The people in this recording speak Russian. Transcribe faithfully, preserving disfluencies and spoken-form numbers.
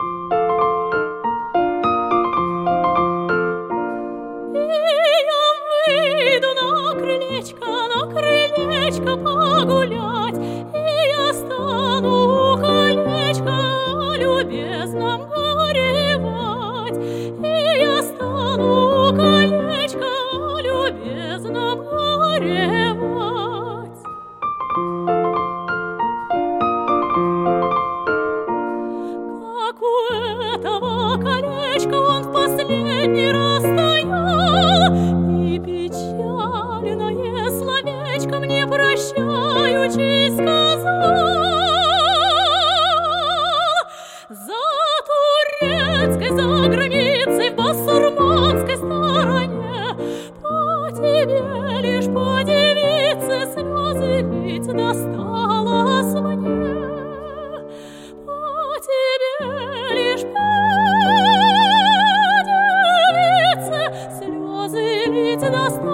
На крылечко погулять, и я стану у колечка о любезном горевать, и я стану у колечка о любезном горевать. Как у этого колечка он в последний раз стоял, и печальное словечко мне прощаючи сказал. За турецкой, за границей, в басурманской стороне по тебе лишь по девице слезы лить досталось мне. По тебе лишь по девице слезы лить досталось.